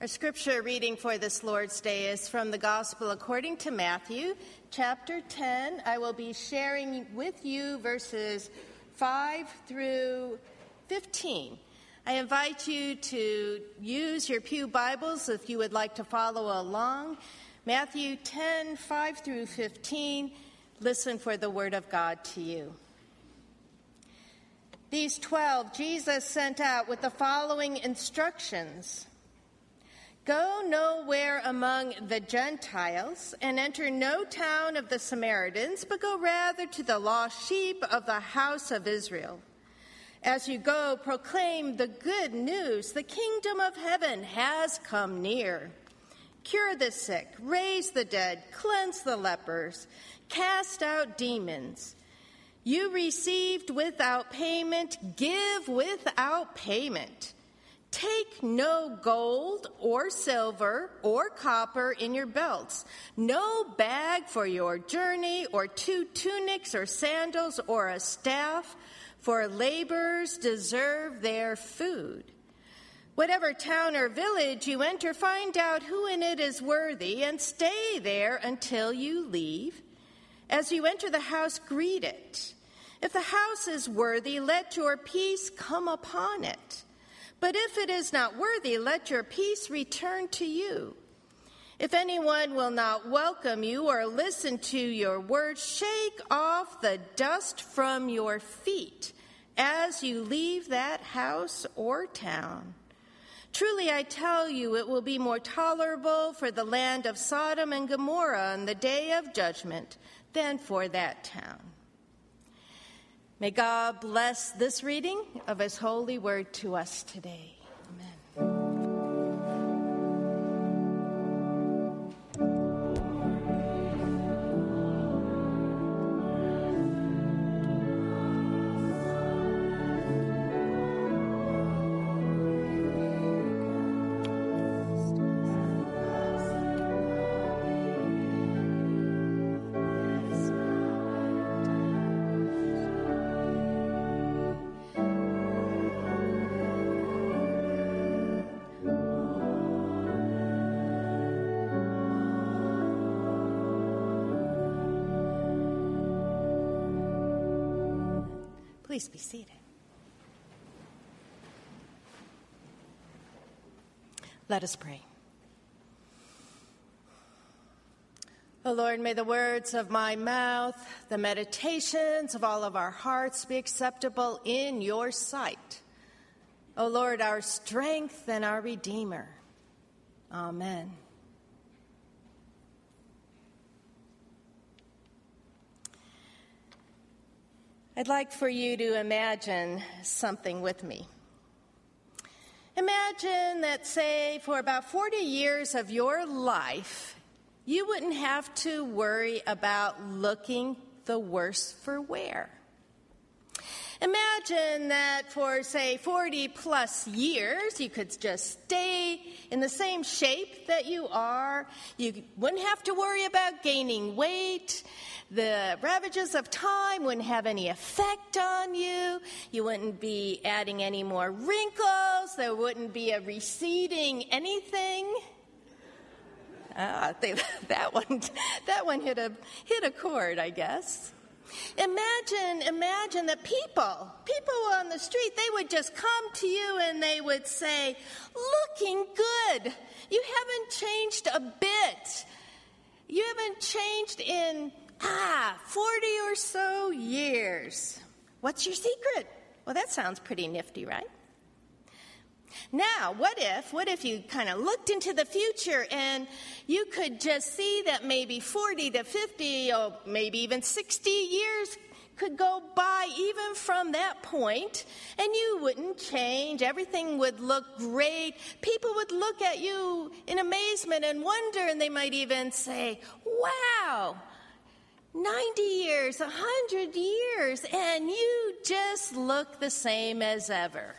Our scripture reading for this Lord's Day is from the Gospel according to Matthew, chapter 10. I will be sharing with you verses 5 through 15. I invite you to use your pew Bibles if you would like to follow along. Matthew 10, 5 through 15. Listen for the word of God to you. These 12 Jesus sent out with the following instructions. Go nowhere among the Gentiles and enter no town of the Samaritans, but go rather to the lost sheep of the house of Israel. As you go, proclaim the good news. The kingdom of heaven has come near. Cure the sick, raise the dead, cleanse the lepers, cast out demons. You received without payment, give without payment. Take no gold or silver or copper in your belts, no bag for your journey, or 2 tunics or sandals or a staff, for laborers deserve their food. Whatever town or village you enter, find out who in it is worthy and stay there until you leave. As you enter the house, greet it. If the house is worthy, let your peace come upon it. But if it is not worthy, let your peace return to you. If anyone will not welcome you or listen to your words, shake off the dust from your feet as you leave that house or town. Truly, I tell you, it will be more tolerable for the land of Sodom and Gomorrah on the day of judgment than for that town. May God bless this reading of his holy word to us today. Amen. Please be seated. Let us pray. O Lord, may the words of my mouth, the meditations of all of our hearts be acceptable in your sight. O Lord, our strength and our Redeemer. Amen. I'd like for you to imagine something with me. Imagine that, say, for about 40 years of your life, you wouldn't have to worry about looking the worse for wear. Imagine that for, say, 40 plus years, you could just stay in the same shape that you are. You wouldn't have to worry about gaining weight. The ravages of time wouldn't have any effect on you. You wouldn't be adding any more wrinkles. There wouldn't be a receding anything. I think that one hit a chord, I guess. Imagine that people on the street, they would just come to you and they would say, looking good. You haven't changed a bit. You haven't changed in 40 or so years. What's your secret? Well, that sounds pretty nifty, right? Now, what if you kind of looked into the future and you could just see that maybe 40 to 50 or maybe even 60 years could go by even from that point, and you wouldn't change. Everything would look great. People would look at you in amazement and wonder, and they might even say, wow, 90 years, 100 years, and you just look the same as ever.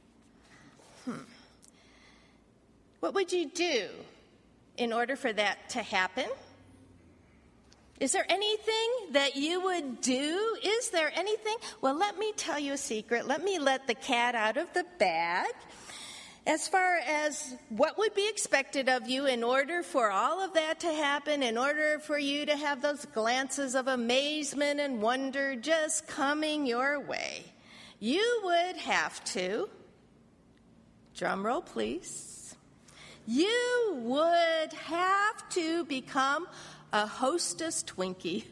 What would you do in order for that to happen? Is there anything that you would do? Is there anything? Well, let me tell you a secret. Let me let the cat out of the bag. As far as what would be expected of you in order for all of that to happen, in order for you to have those glances of amazement and wonder just coming your way, you would have to, drum roll please, you would have to become a Hostess Twinkie.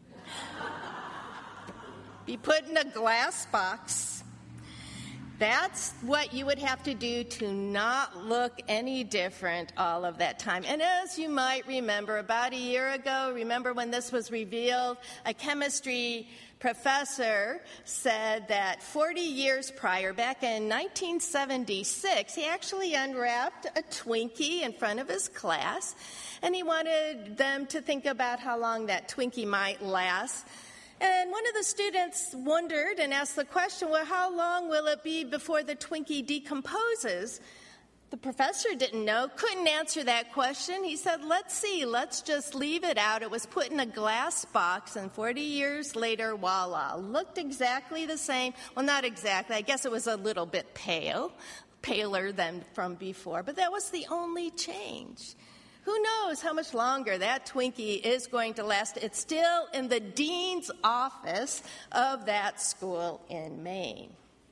Be put in a glass box. That's what you would have to do to not look any different all of that time. And as you might remember, about a year ago, remember when this was revealed, a chemistry professor said that 40 years prior, back in 1976, he actually unwrapped a Twinkie in front of his class, and he wanted them to think about how long that Twinkie might last. And one of the students wondered and asked the question, well, how long will it be before the Twinkie decomposes? The professor didn't know, couldn't answer that question. He said, let's see, let's just leave it out. It was put in a glass box, and 40 years later, voila, looked exactly the same. Well, not exactly. I guess it was a little bit paler than from before, but that was the only change. Who knows how much longer that Twinkie is going to last? It's still in the dean's office of that school in Maine.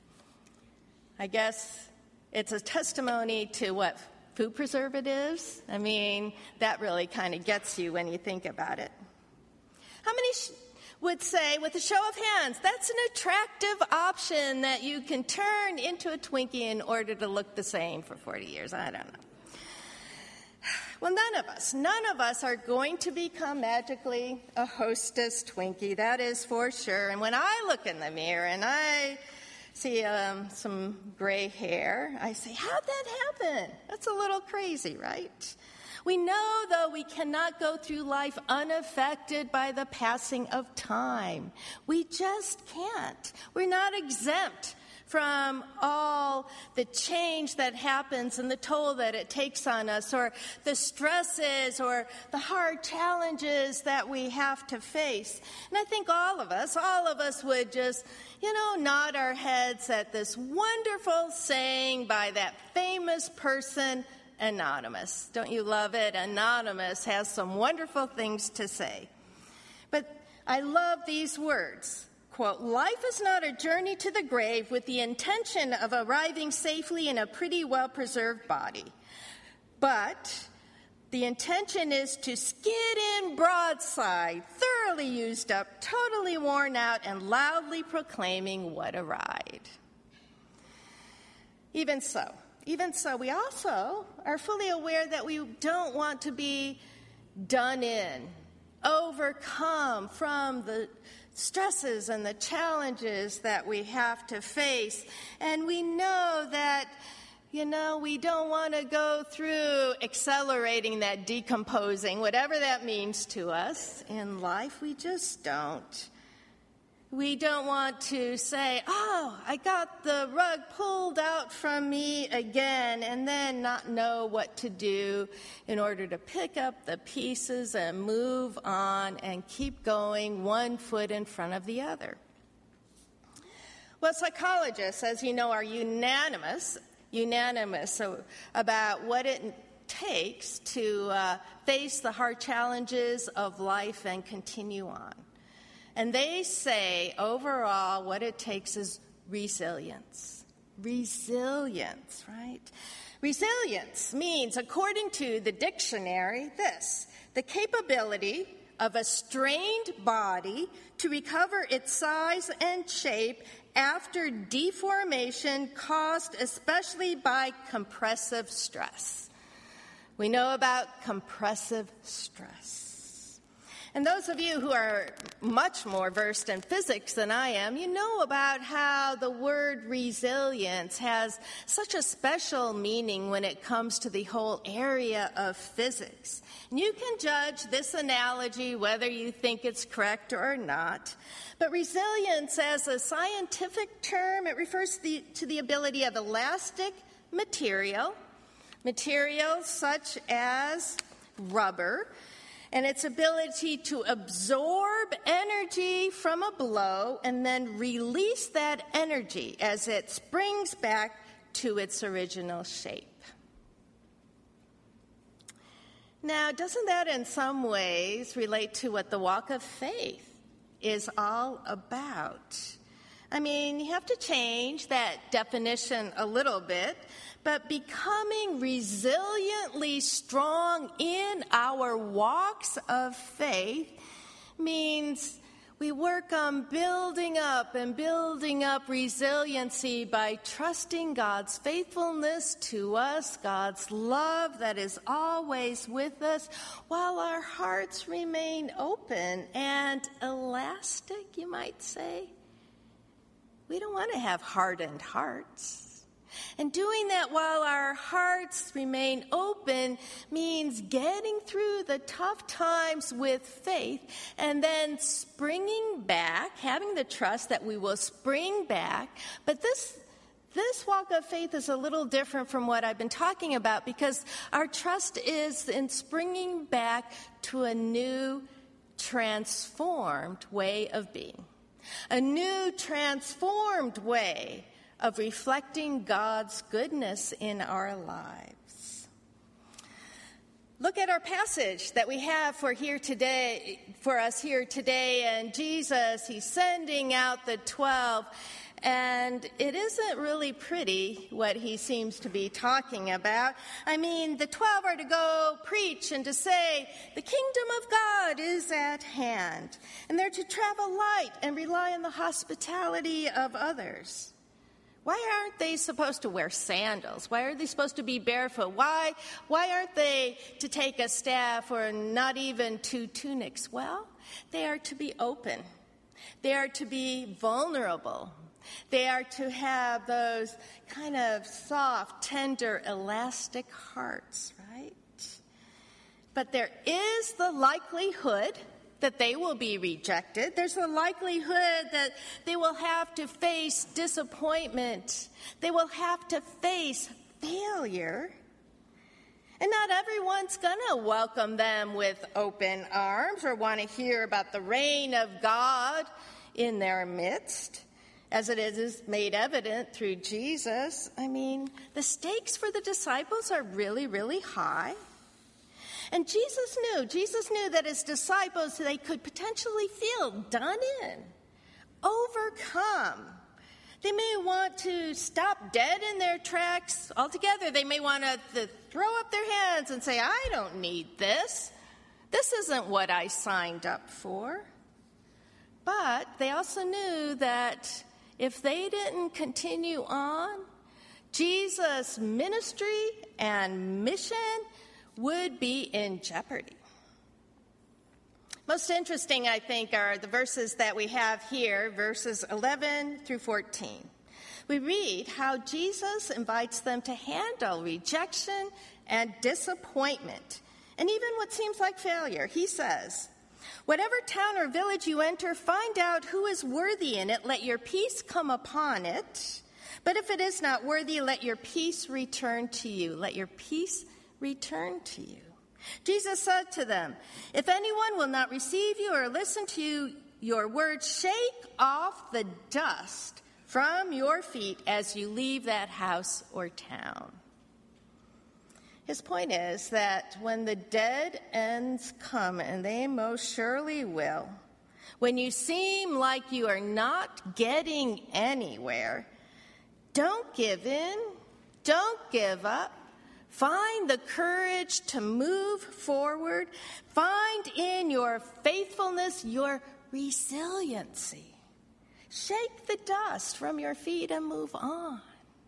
I guess it's a testimony to what food preservatives. I mean, that really kind of gets you when you think about it. How many would say, with a show of hands, that's an attractive option that you can turn into a Twinkie in order to look the same for 40 years? I don't know. Well, none of us are going to become magically a Hostess Twinkie, that is for sure. And when I look in the mirror and I see some gray hair, I say, how'd that happen? That's a little crazy, right? We know, though, we cannot go through life unaffected by the passing of time. We just can't. We're not exempt from all the change that happens and the toll that it takes on us, or the stresses or the hard challenges that we have to face. And I think all of us would just, nod our heads at this wonderful saying by that famous person, Anonymous. Don't you love it? Anonymous has some wonderful things to say. But I love these words. Quote, life is not a journey to the grave with the intention of arriving safely in a pretty well-preserved body, but the intention is to skid in broadside, thoroughly used up, totally worn out, and loudly proclaiming what a ride. Even so, we also are fully aware that we don't want to be done in, overcome from the stresses and the challenges that we have to face. And we know that, we don't want to go through accelerating that decomposing, whatever that means to us in life. We just don't. We don't want to say, I got the rug pulled out from me again, and then not know what to do in order to pick up the pieces and move on and keep going one foot in front of the other. Well, psychologists, as you know, are unanimous about what it takes to face the hard challenges of life and continue on. And they say, overall, what it takes is resilience. Resilience, right? Resilience means, according to the dictionary, this: the capability of a strained body to recover its size and shape after deformation caused especially by compressive stress. We know about compressive stress. And those of you who are much more versed in physics than I am, you know about how the word resilience has such a special meaning when it comes to the whole area of physics. And you can judge this analogy whether you think it's correct or not. But resilience, as a scientific term, it refers to the ability of elastic materials such as rubber, and its ability to absorb energy from a blow and then release that energy as it springs back to its original shape. Now, doesn't that in some ways relate to what the walk of faith is all about? I mean, you have to change that definition a little bit, but becoming resiliently strong in our walks of faith means we work on building up resiliency by trusting God's faithfulness to us, God's love that is always with us, while our hearts remain open and elastic, you might say. We don't want to have hardened hearts. And doing that while our hearts remain open means getting through the tough times with faith and then springing back, having the trust that we will spring back. But this walk of faith is a little different from what I've been talking about, because our trust is in springing back to a new, transformed way of being. A new, transformed way of reflecting God's goodness in our lives. Look at our passage that we have for us here today, and Jesus, he's sending out the 12, and it isn't really pretty what he seems to be talking about. I mean, the 12 are to go preach and to say, the kingdom of God is at hand, and they're to travel light and rely on the hospitality of others. Why aren't they supposed to wear sandals? Why are they supposed to be barefoot? Why aren't they to take a staff or not even 2 tunics? Well, they are to be open. They are to be vulnerable. They are to have those kind of soft, tender, elastic hearts, right? But there is the likelihood that they will be rejected. There's a likelihood that they will have to face disappointment. They will have to face failure. And not everyone's going to welcome them with open arms or want to hear about the reign of God in their midst, as it is made evident through Jesus. I mean, the stakes for the disciples are really, really high. And Jesus knew that his disciples, they could potentially feel done in, overcome. They may want to stop dead in their tracks altogether. They may want to throw up their hands and say, I don't need this. This isn't what I signed up for. But they also knew that if they didn't continue on, Jesus' ministry and mission would be in jeopardy. Most interesting, I think, are the verses that we have here, verses 11 through 14. We read how Jesus invites them to handle rejection and disappointment, and even what seems like failure. He says, whatever town or village you enter, find out who is worthy in it. Let your peace come upon it. But if it is not worthy, let your peace return to you. Let your peace return to you. Jesus said to them, if anyone will not receive you or listen to your words, shake off the dust from your feet as you leave that house or town. His point is that when the dead ends come, and they most surely will, when you seem like you are not getting anywhere, don't give in, don't give up. Find the courage to move forward. Find in your faithfulness your resiliency. Shake the dust from your feet and move on.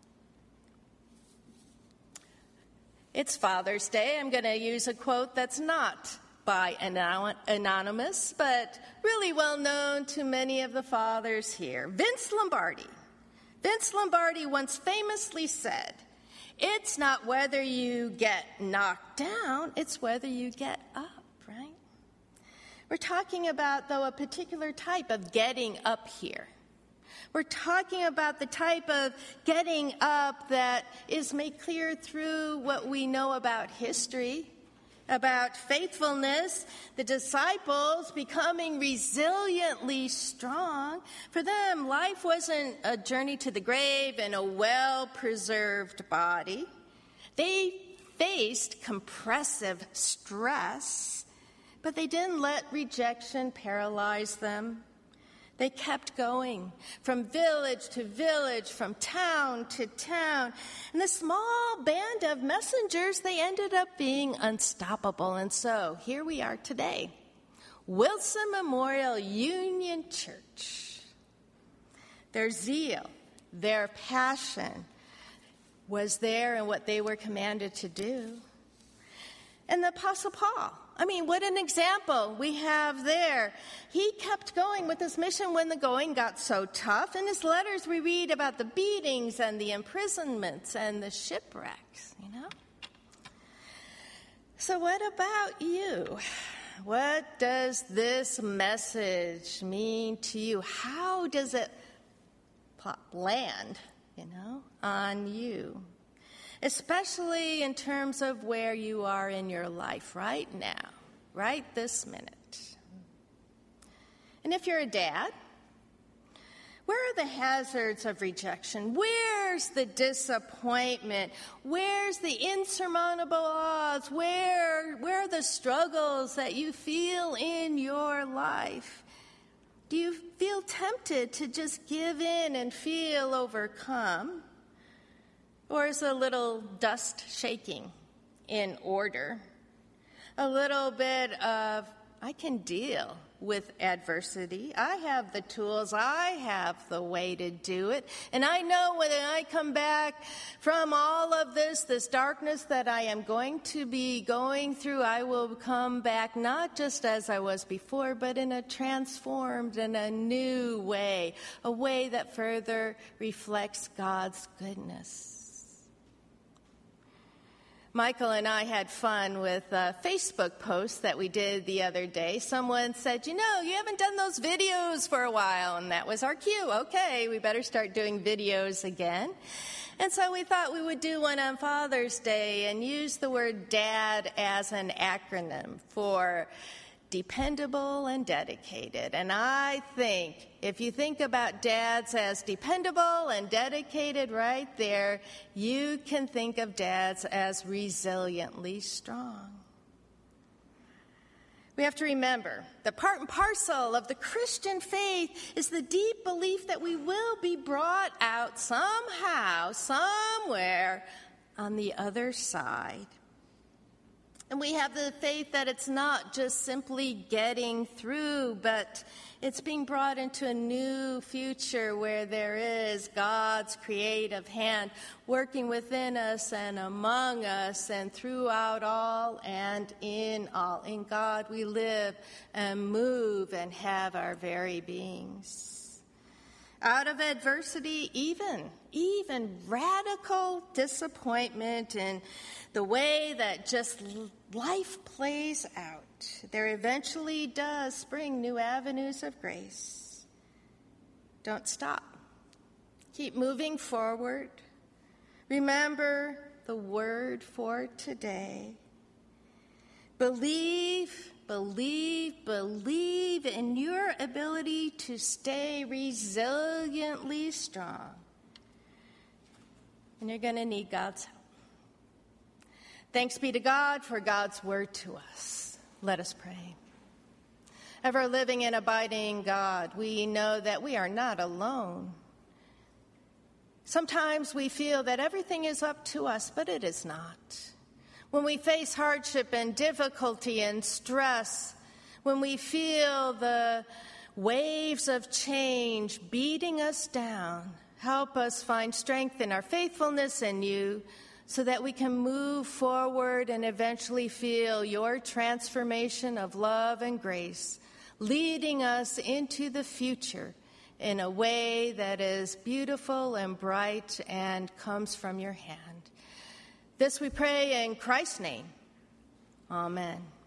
It's Father's Day. I'm going to use a quote that's not by anonymous, but really well known to many of the fathers here. Vince Lombardi. Vince Lombardi once famously said, it's not whether you get knocked down, it's whether you get up, right? We're talking about, though, a particular type of getting up here. We're talking about the type of getting up that is made clear through what we know about history about faithfulness, the disciples becoming resiliently strong. For them, life wasn't a journey to the grave in a well-preserved body. They faced compressive stress, but they didn't let rejection paralyze them. They kept going from village to village, from town to town. And this small band of messengers, they ended up being unstoppable. And so here we are today, Wilson Memorial Union Church. Their zeal, their passion was there in what they were commanded to do. And the Apostle Paul, what an example we have there. He kept going with his mission when the going got so tough. In his letters, we read about the beatings and the imprisonments and the shipwrecks, So what about you? What does this message mean to you? How does it land, on you? Especially in terms of where you are in your life right now, right this minute. And if you're a dad, where are the hazards of rejection? Where's the disappointment? Where's the insurmountable odds? Where are the struggles that you feel in your life? Do you feel tempted to just give in and feel overcome? Or is a little dust shaking in order? A little bit of, I can deal with adversity. I have the tools. I have the way to do it. And I know when I come back from all of this darkness that I am going to be going through, I will come back not just as I was before, but in a transformed and a new way, a way that further reflects God's goodness. Michael and I had fun with a Facebook post that we did the other day. Someone said, you haven't done those videos for a while, and that was our cue. Okay, we better start doing videos again. And so we thought we would do one on Father's Day and use the word DAD as an acronym for dependable and dedicated. And I think if you think about dads as dependable and dedicated right there, you can think of dads as resiliently strong. We have to remember the part and parcel of the Christian faith is the deep belief that we will be brought out somehow, somewhere on the other side. And we have the faith that it's not just simply getting through, but it's being brought into a new future where there is God's creative hand working within us and among us and throughout all and in all. In God we live and move and have our very beings. Out of adversity, even radical disappointment in the way that just life plays out, there eventually does spring new avenues of grace. Don't stop. Keep moving forward. Remember the word for today. Believe in your ability to stay resiliently strong. And you're going to need God's help. Thanks be to God for God's word to us. Let us pray. Ever living and abiding God, we know that we are not alone. Sometimes we feel that everything is up to us, but it is not. When we face hardship and difficulty and stress, when we feel the waves of change beating us down, help us find strength in our faithfulness in you so that we can move forward and eventually feel your transformation of love and grace, leading us into the future in a way that is beautiful and bright and comes from your hand. This we pray in Christ's name. Amen.